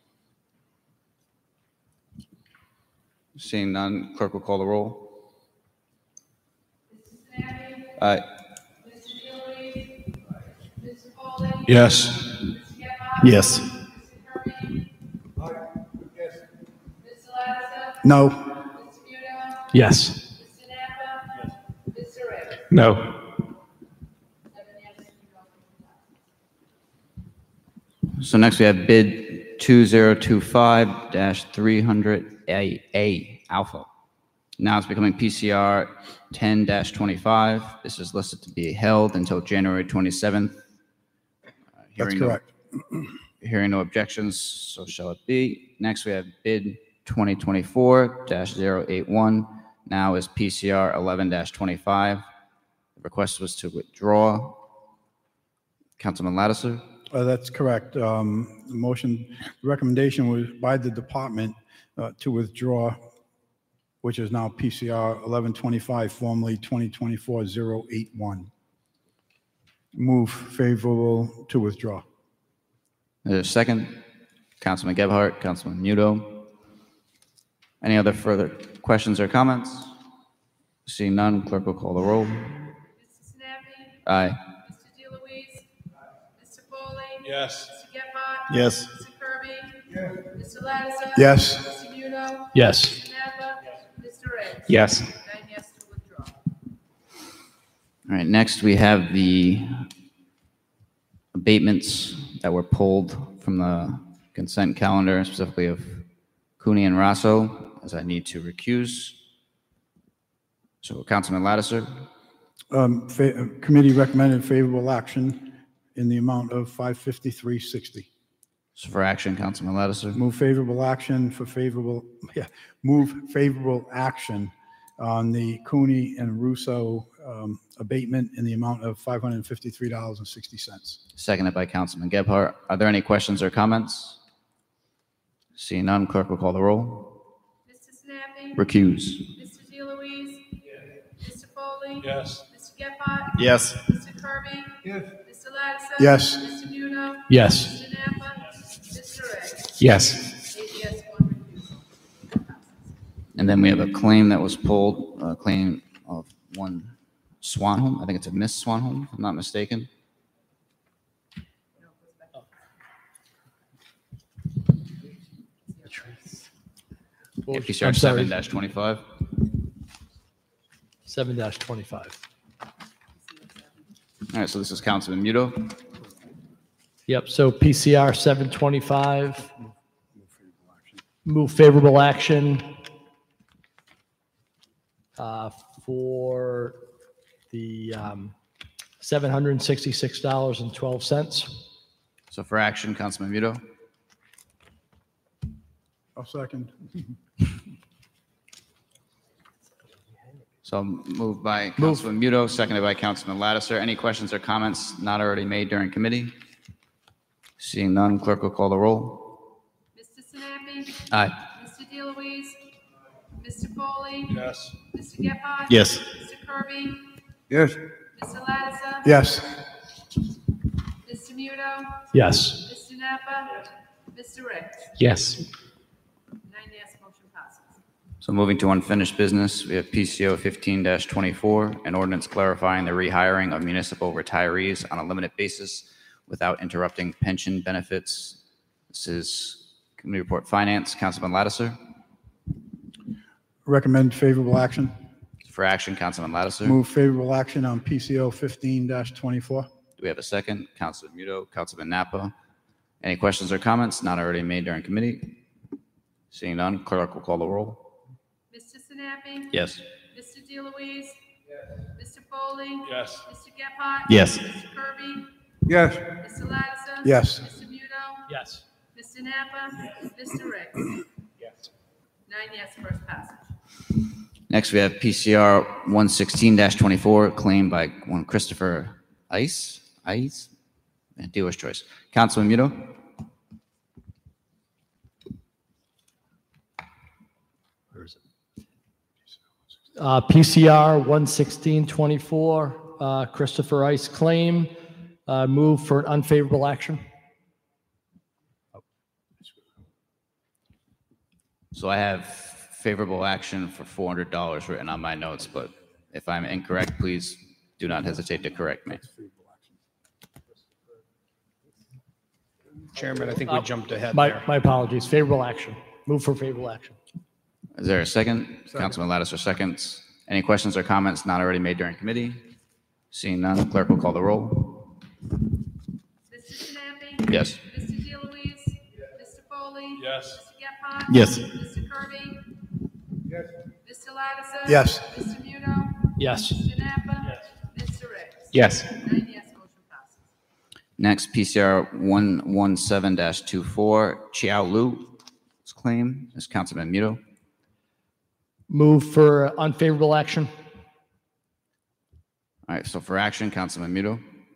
Seeing none, clerk will call the roll. Aye. Yes. Yes. No. Yes. No. So next we have bid two zero two five dash three hundred A A Alpha, Now it's becoming P C R ten twenty-five. This is listed to be held until January twenty-seventh. Uh, That's hearing no- correct. Hearing no objections, so shall it be. Next, we have bid twenty twenty-four dash zero eight one. Now is P C R eleven dash twenty-five. The request was to withdraw. Councilman Lattiser. Uh, That's correct. Um, The motion, the recommendation was by the department uh, to withdraw, which is now P C R eleven twenty-five, formerly twenty twenty-four dash zero eight one. Move favorable to withdraw. There's a second. Councilman Gebhardt, Councilman Muto. Any other further questions or comments? Seeing none, clerk will call the roll. Mister Sinapi? Aye. Mister DeLuise? Mister Foley? Yes. Mister Gephardt? Yes. Mister Kirby? Mister Lattiser? Yes. Mister Muno? Yes. Mister Napa? Mister Ricks? Yes. Nine yes to withdraw. All right, next we have the abatements that were pulled from the consent calendar, specifically of Cooney and Rosso, as I need to recuse. So Councilman Lattiser. Um, fa- Committee recommended favorable action in the amount of five fifty-three sixty. So for action, Councilman Lattiser. Move favorable action for favorable, yeah, move favorable action on the Cooney and Russo um, abatement in the amount of five hundred fifty-three dollars and sixty cents. Seconded by Councilman Gebhardt. Are there any questions or comments? Seeing none, clerk will call the roll. Mister Sinapi? Recuse. Mister DeLuise? Mister Foley? Yes. Mister Gephardt? Yes. Mister Kirby? Yes. Mister Lattiser? Yes. Mister Muno? Yes. Mister Napa? Mister Ricks? Yes. Eight yes, one recusal. And then we have a claim that was pulled, a claim of one Swanholm. I think it's a Miss Swanholm, if I'm not mistaken. Yeah, P C R I'm sorry. seven dash twenty-five. seven dash twenty-five. All right, so this is Councilman Muto. Yep, so P C R seven twenty-five. Move favorable action uh, for the um, seven hundred sixty-six dollars and twelve cents. So for action, Councilman Muto. I'll second. So moved by Councilman Muto, seconded by Councilman Lattiser. Any questions or comments not already made during committee? Seeing none, clerk will call the roll. Mister Sinapi? Aye. Mister DeLuise? Mister Foley? Yes. Mister Gephardt? Yes. Mister Kirby? Yes. Mister Lattiser? Yes. Mister Muno? Yes. Mister Napa? Mister Ricks? Yes. Nine yes, motion passes. So moving to unfinished business, we have P C O fifteen dash twenty-four, an ordinance clarifying the rehiring of municipal retirees on a limited basis without interrupting pension benefits. This is Committee Report Finance. Councilman Lattiser. Recommend favorable action. For action, Councilman Lattiser. Move favorable action on P C O fifteen dash twenty-four. Do we have a second? Councilman Muto, Councilman Napa. Any questions or comments not already made during committee? Seeing none, clerk will call the roll. Mister Sinapi? Yes. Mister DeLuise? Mister Foley? Yes. Mister Gephardt? Yes. Mister Kirby? Yes. Mister Lattiser? Yes. Mister Muno? Yes. Mister Napa? Mister Ricks? Yes. Nine yes, first passage. Next, we have P C R one sixteen dash twenty-four, claimed by one Christopher Ice. Ice? And dealer's choice. Councilman Muto. Uh, P C R one sixteen twenty-four, uh, Christopher Ice claim, uh, move for an unfavorable action. So I have favorable action for four hundred dollars written on my notes, but if I'm incorrect, please do not hesitate to correct me. Chairman, I think we jumped ahead My, there. my apologies, favorable action. Move for favorable action. Is there a second? Councilman Lattiser seconds. Any questions or comments not already made during committee? Seeing none, clerk will call the roll. Mister Sinapi? Yes. Mister DeLuise? Mister Foley? Yes. Mister Gephardt? Yes. Mister Kirby? Yes. Mister Mister Lattiser? Yes. Mister Muno? Yes. Mister Napa? Yes. Mister Ricks? Yes. Nine yes, motion passes. Next, P C R one one seven dash two four, Chiao Lu's claim is Councilman Muto. Move for unfavorable action. All right, so for action, Councilman Muto,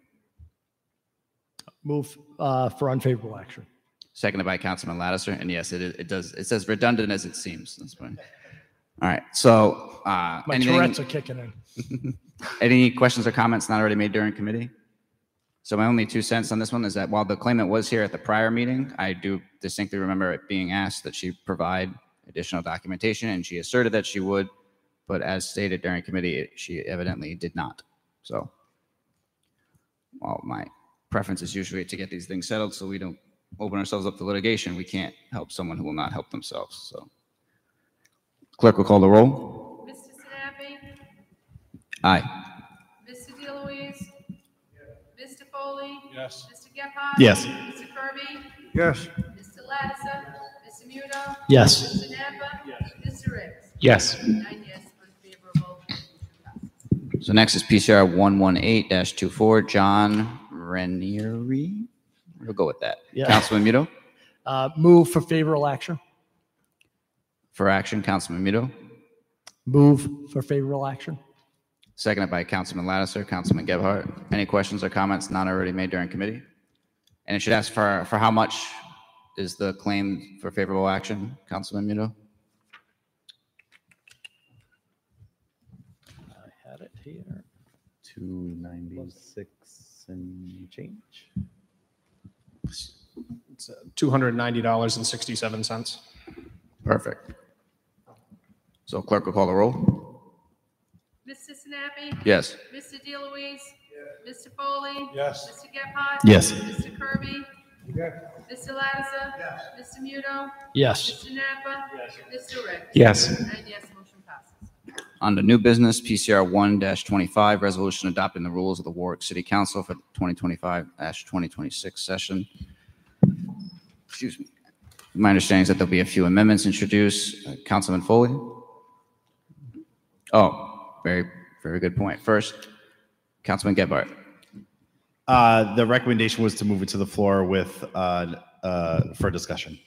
Move uh, for unfavorable action. seconded by Councilman Lattiser. And yes, it, is- it does, it's as redundant as it seems. That's fine. All right, so uh, My anything- Tourette's are kicking in. Any questions or comments not already made during committee? So my only two cents on this one is that while the claimant was here at the prior meeting, I do distinctly remember it being asked that she provide additional documentation, and she asserted that she would, but as stated during committee, she evidently did not. So while my preference is usually to get these things settled so we don't open ourselves up to litigation, we can't help someone who will not help themselves. So clerk will call the roll. Mister Sinapi? Aye. Mister DeLuise? Mister Foley? Yes. Mister Gephardt? Yes. Mister Kirby? Yes. Mister Lattiser? Mister Muno? Yes. Mister Napa? Yes. Mister Ricks? Yes. Nine yes, unfavorable, motion passes. So next is P C R one one eight dash two four, John Ranieri. We'll go with that. Yeah. Councilman Muto. Uh, Move for favorable action. For action, Councilman Muto. Move for favorable action. Seconded by Councilman Lattiser, Councilman Gebhardt. Any questions or comments not already made during committee? And it should ask for, for how much is the claim for favorable action, Councilman Muto? I had it here. two ninety-six and change. It's uh, two hundred ninety dollars and sixty-seven cents. Perfect. So clerk will call the roll. Mister Sinapi? Yes. Mister DeLuise? Mister Foley? Yes. Mister Gephardt? Yes. Mister Kirby? Mister Lattiser? Mister Muno? Yes. Mister Napa? Mister Ricks? Yes. Nine yes, motion passes. On to new business, P C R one twenty-five, resolution adopting the rules of the Warwick City Council for the twenty twenty-five twenty twenty-six session. Excuse me. My understanding is that there'll be a few amendments introduced. Uh, Councilman Foley? Oh, very, very good point. First, Councilman Gebhardt. Uh, the recommendation was to move it to the floor with, uh, uh, for discussion.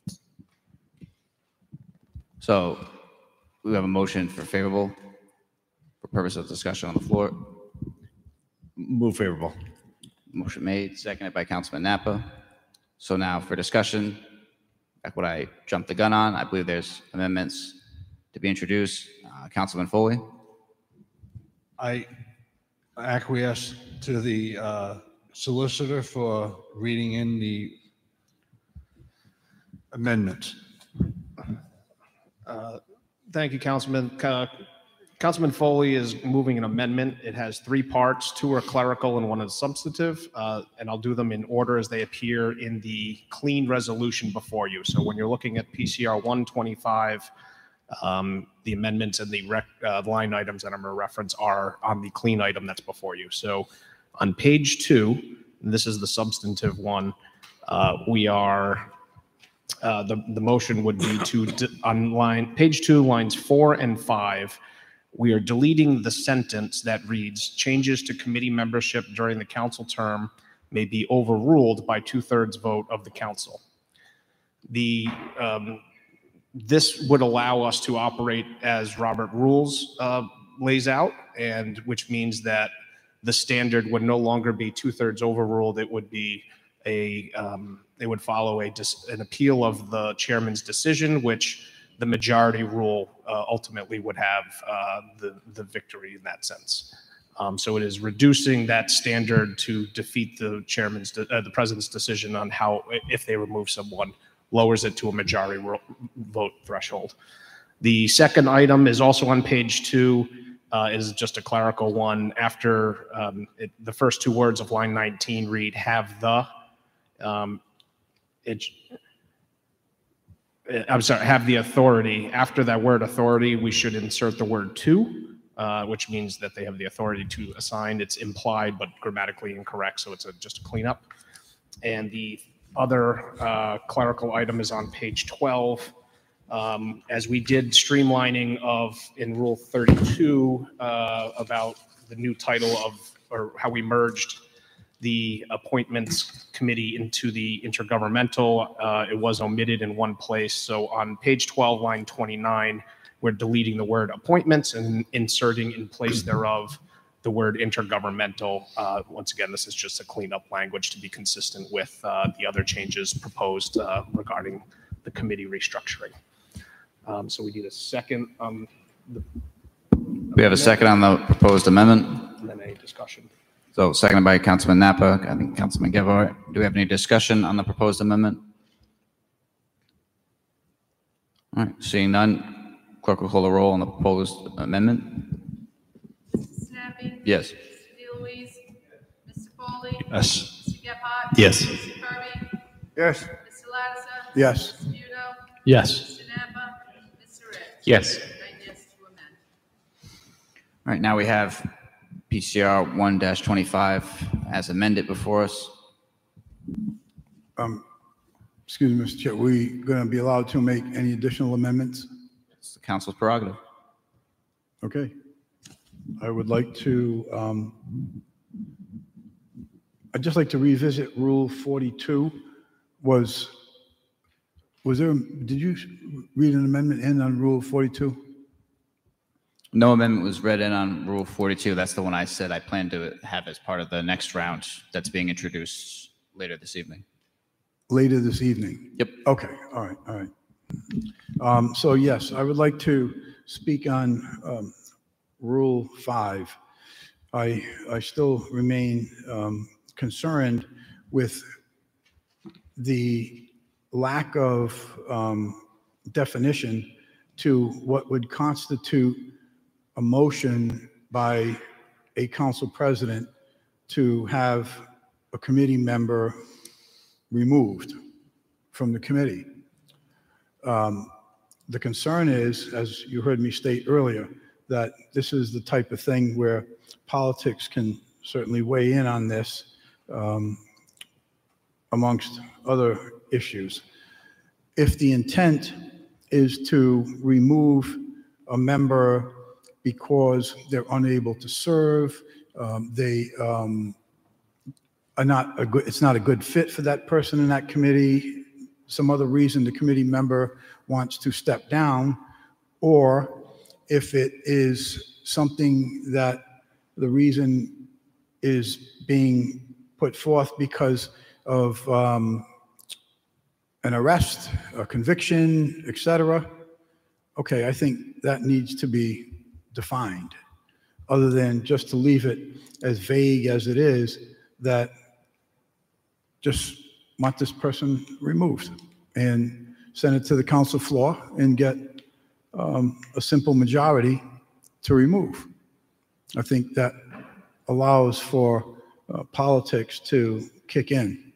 So we have a motion for favorable for purpose of discussion on the floor. Move favorable. Motion made, seconded by Councilman Napa. So now for discussion, like what I jumped the gun on, I believe there's amendments to be introduced. Uh, Councilman Foley? I acquiesce to the uh, solicitor for reading in the amendments. Uh, Thank you, Councilman. Uh, Councilman Foley is moving an amendment. It has three parts. Two are clerical and one is substantive. Uh, And I'll do them in order as they appear in the clean resolution before you. So when you're looking at P C R one twenty-five, um, the amendments and the rec- uh, line items that I'm going to reference are on the clean item that's before you. So on page two, and this is the substantive one, uh, we are Uh, the, the motion would be to, d- on line, page two, lines four and five, we are deleting the sentence that reads, changes to committee membership during the council term may be overruled by two-thirds vote of the council. The, um, this would allow us to operate as Robert Rules uh, lays out, and which means that the standard would no longer be two-thirds overruled, it would be a, um, they would follow a, dis- an appeal of the chairman's decision, which the majority rule uh, ultimately would have uh, the, the victory in that sense. Um, So it is reducing that standard to defeat the chairman's, de- uh, the president's decision on how, if they remove someone, lowers it to a majority ro- vote threshold. The second item is also on page two, uh, is just a clerical one. After um, it, the first two words of line nineteen read, have the, um, it, I'm sorry, have the authority. After that word authority, we should insert the word to, uh, which means that they have the authority to assign. It's implied, but grammatically incorrect, so it's a, just a cleanup. And the other uh, clerical item is on page twelve. Um, As we did streamlining of, in Rule thirty-two, uh, about the new title of, or how we merged the Appointments Committee into the intergovernmental, uh, it was omitted in one place. So on page twelve, line twenty-nine, we're deleting the word appointments and inserting in place thereof the word intergovernmental. Uh, Once again, this is just a cleanup language to be consistent with uh, the other changes proposed uh, regarding the committee restructuring. Um, So we need a second. um, the- We have a second on the proposed amendment. And then a discussion. So seconded by Councilman Napa, I think Councilman Gevar. Do we have any discussion on the proposed amendment? All right, seeing none, clerk will call the roll on the proposed amendment. Mister Sinapi? Yes. Mister DeLuise? Mister Foley? Yes. Mister Gephardt? Yes. Mister Kirby? Yes. Mister Lattiser? Yes. Mister Muto? Yes. Mister Napa? Mister Rich? Yes. Nine yes to amend. All right, now we have P C R one twenty-five as amended before us. Um, Excuse me, Mister Chair, we going to be allowed to make any additional amendments? It's the council's prerogative. Okay. I would like to, um, I'd just like to revisit Rule forty-two. Was, was there, did you read an amendment in on Rule forty-two? No amendment was read in on Rule forty-two. That's the one I said I plan to have as part of the next round that's being introduced later this evening. Later this evening? Yep. Okay, all right, all right. Um, So yes, I would like to speak on um, Rule five. I, I still remain um, concerned with the lack of um, definition to what would constitute a motion by a council president to have a committee member removed from the committee. Um, The concern is, as you heard me state earlier, that this is the type of thing where politics can certainly weigh in on this um, amongst other issues. If the intent is to remove a member because they're unable to serve, um, they um, are not a good, it's not a good fit for that person in that committee, some other reason the committee member wants to step down, or if it is something that the reason is being put forth because of um, an arrest, a conviction, et cetera. Okay, I think that needs to be defined, other than just to leave it as vague as it is, that just want this person removed and send it to the council floor and get um, a simple majority to remove. I think that allows for uh, politics to kick in.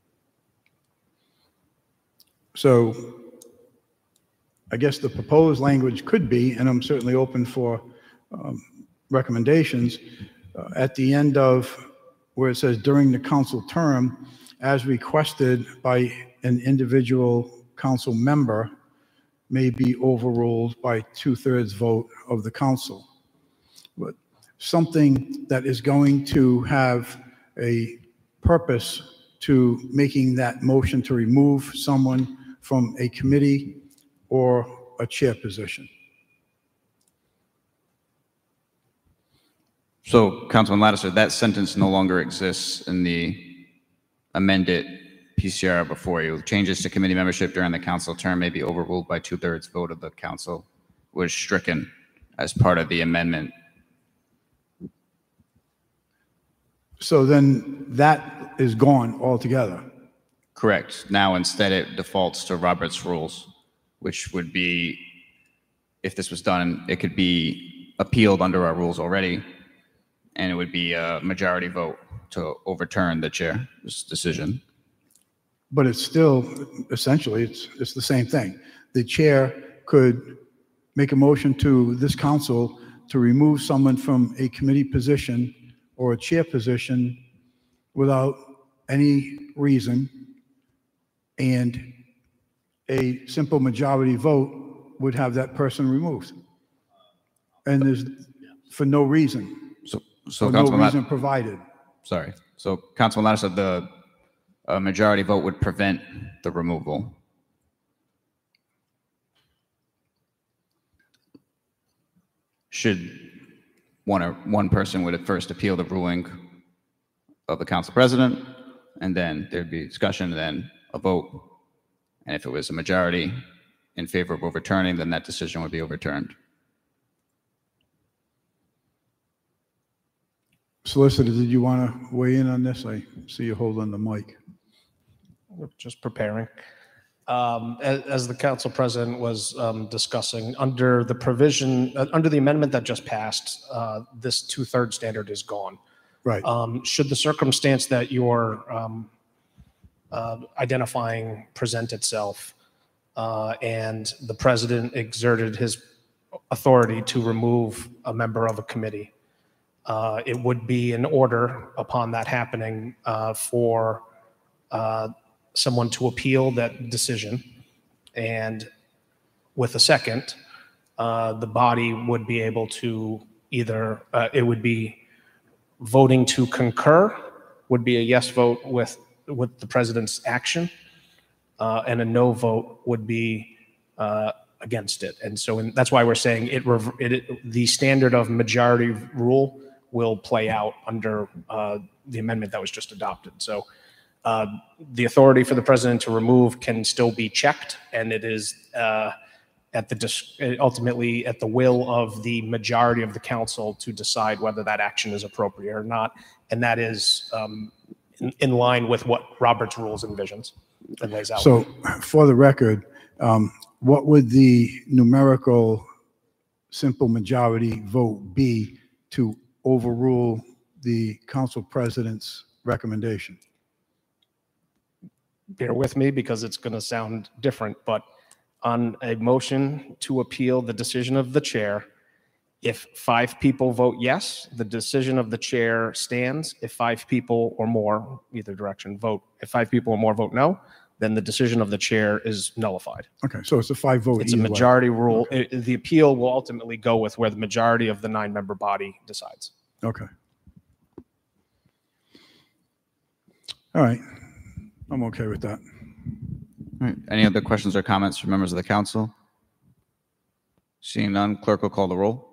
So I guess the proposed language could be, and I'm certainly open for um, recommendations, uh, at the end of where it says during the council term, as requested by an individual council member, may be overruled by two-thirds vote of the council. But something that is going to have a purpose to making that motion to remove someone from a committee or a chair position. So, Councilman Lattiser, that sentence no longer exists in the amended P C R before you. Changes to committee membership during the council term may be overruled by two-thirds vote of the council was stricken as part of the amendment. So then that is gone altogether. Correct. Now instead it defaults to Robert's rules, which would be, if this was done, it could be appealed under our rules already, and it would be a majority vote to overturn the chair's decision. But it's still, essentially, it's, it's the same thing. The chair could make a motion to this council to remove someone from a committee position or a chair position without any reason, and a simple majority vote would have that person removed. And there's, for no reason, So, so for no Councilman, reason Lat- provided. sorry. So Councilman Lattiser said the a majority vote would prevent the removal. Should one or one person would at first appeal the ruling of the council president, and then there'd be discussion, and then a vote. And if it was a majority in favor of overturning, then that decision would be overturned. Solicitor, did you want to weigh in on this? I see you holding the mic. We're just preparing. Um, as, as the council president was um, discussing, under the provision, uh, under the amendment that just passed, uh, this two-thirds standard is gone. Right. Um, should the circumstance that you're um, uh, identifying present itself, uh, and the president exerted his authority to remove a member of a committee, uh, it would be in order upon that happening uh, for uh, someone to appeal that decision, and with a second, uh, the body would be able to either, uh, it would be voting to concur, would be a yes vote with, with the president's action, uh, and a no vote would be uh, against it. And so in, that's why we're saying it, rev- it, it the standard of majority rule will play out under uh, the amendment that was just adopted. So Uh, the authority for the president to remove can still be checked, and it is uh, at the dis- ultimately at the will of the majority of the council to decide whether that action is appropriate or not, and that is um, in, in line with what Robert's rules envisions and lays out. So for the record, um, what would the numerical simple majority vote be to overrule the council president's recommendation? Bear with me because it's going to sound different, but on a motion to appeal the decision of the chair, if five people vote yes, the decision of the chair stands. If five people or more, either direction, vote, if five people or more vote no, then the decision of the chair is nullified. Okay, so it's a five vote. It's a either way. majority rule. It- the appeal will ultimately go with where the majority of the nine-member body decides. Okay. All right. I'm okay with that. All right. Any other questions or comments from members of the council? Seeing none, clerk will call the roll.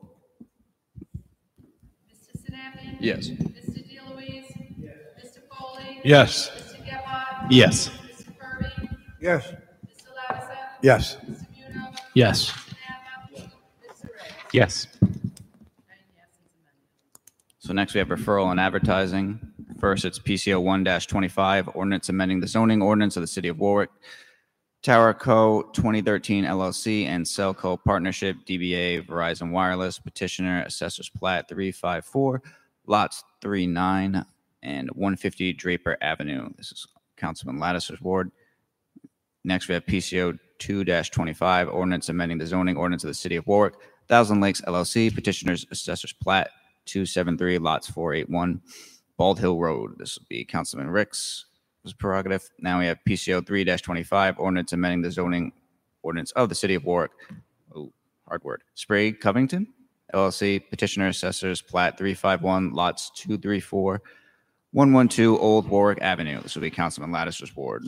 Mister Sinapian? Yes. Mister DeLuise? Yes. Mister Foley? Yes. Mister Gephardt? Yes. Mister Kirby? Yes. Mister Lattiser? Yes. Mister Muno? Yes. Mister Napa? Mister Reyes? Yes. Nine yes, it's amended. So next we have referral and advertising. First, it's P C O one twenty-five, ordinance amending the zoning ordinance of the city of Warwick, Tower Co. twenty thirteen L L C, and Cellco Partnership, D B A Verizon Wireless, petitioner, assessors plat three five four, lots three nine and one fifty Draper Avenue. This is Councilman Lattiser's ward. Next, we have P C O two twenty-five, ordinance amending the zoning ordinance of the city of Warwick, Thousand Lakes L L C, petitioners, assessors plat two seventy-three, lots four eighty-one, Bald Hill Road. This will be Councilman Rick's prerogative. Now we have P C O three twenty-five, ordinance amending the zoning ordinance of the city of Warwick. Oh, hard word. Sprague Covington, L L C, petitioner, assessors, plat three fifty-one, lots two thirty-four, one twelve Old Warwick Avenue. This will be Councilman Lattiser's ward.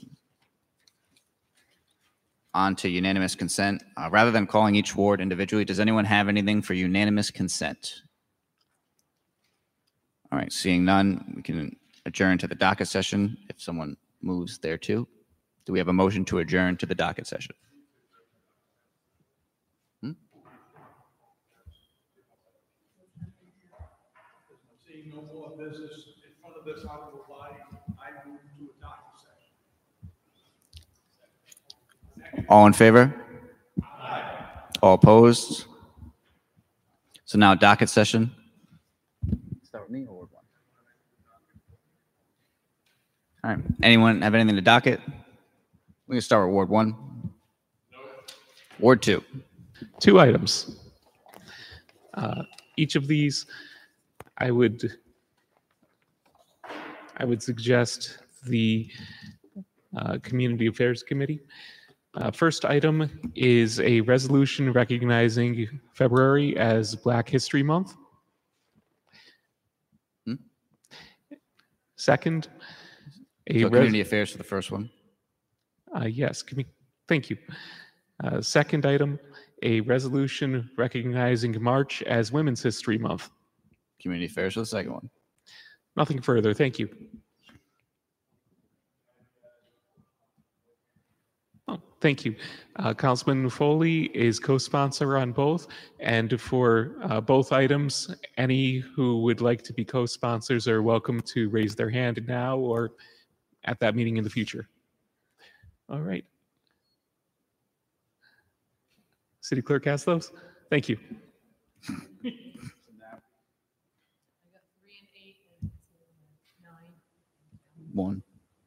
On to unanimous consent. Uh, rather than calling each ward individually, does anyone have anything for unanimous consent? All right, seeing none, we can adjourn to the docket session if someone moves there too. Do we have a motion to adjourn to the docket session? Hmm? Seeing no more business in front of this honorable body, I move to a docket session. All in favor? Aye. All opposed? So now docket session. Start with me or Ward one? All right. Anyone have anything to docket? We can start with Ward one. No. Ward two. Two items. Uh, each of these, I would, I would suggest the uh, Community Affairs Committee Uh, First item is a resolution recognizing February as Black History Month. Hmm? Second, a So res- community affairs for the first one. Uh, yes, can we, thank you. Uh, second item, a resolution recognizing March as Women's History Month. Community affairs for the second one. Nothing further, thank you. Oh, thank you. Uh, Councilman Foley is co-sponsor on both, and for uh, both items, any who would like to be co-sponsors are welcome to raise their hand now or at that meeting in the future. All right. City Clerk has those? Thank you. One.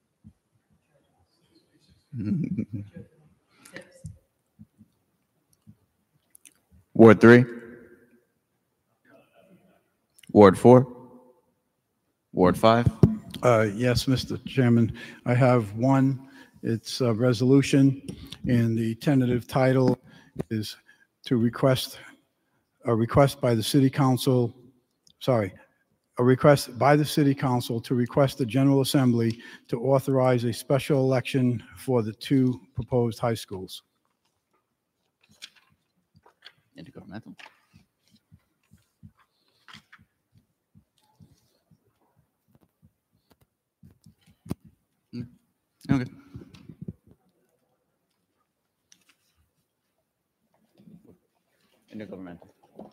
Ward three. Ward four. Ward five. Uh, Yes, Mister Chairman, I have one. It's a resolution, and the tentative title is to request, a request by the city council, sorry, a request by the city council to request the General Assembly to authorize a special election for the two proposed high schools. Intergovernmental. Hmm. Okay. Intergovernmental.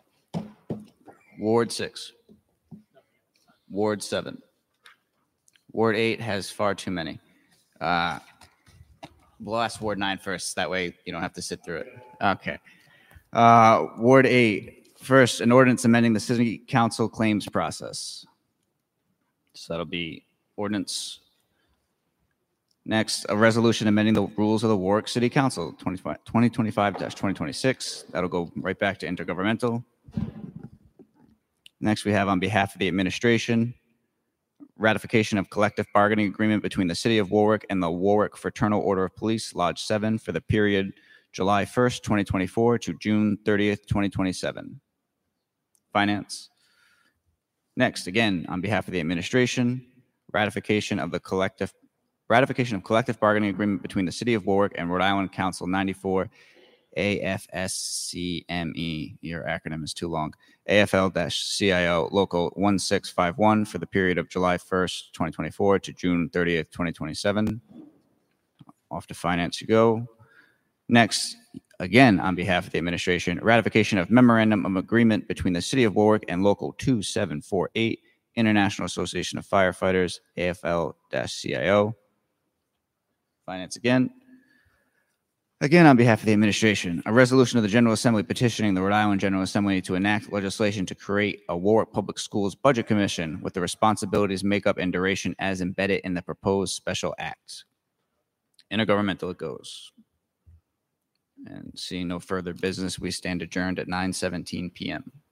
Ward six. Ward seven. Ward eight has far too many. Uh, we'll ask Ward nine first. That way you don't have to sit through it. Okay. Uh, Ward eight. First, an ordinance amending the city council claims process. So that'll be ordinance. Next, a resolution amending the rules of the Warwick City Council, twenty twenty-five dash twenty twenty-six. That'll go right back to intergovernmental. Next, we have on behalf of the administration, ratification of collective bargaining agreement between the City of Warwick and the Warwick Fraternal Order of Police, Lodge seven, for the period July first, twenty twenty-four to June thirtieth, twenty twenty-seven. Finance. Next, again, on behalf of the administration, ratification of the collective ratification of collective bargaining agreement between the City of Warwick and Rhode Island Council ninety-four, A F S C M E. Your acronym is too long. A F L C I O Local one six five one for the period of July first, twenty twenty-four to June thirtieth, twenty twenty-seven. Off to finance you go. Next, again, on behalf of the administration, ratification of memorandum of agreement between the City of Warwick and Local two seven four eight, International Association of Firefighters, A F L C I O. Finance again. Again, on behalf of the administration, a resolution of the General Assembly petitioning the Rhode Island General Assembly to enact legislation to create a Warwick Public Schools Budget Commission with the responsibilities, makeup, and duration as embedded in the proposed special act. Intergovernmental it goes. And seeing no further business, we stand adjourned at nine seventeen p m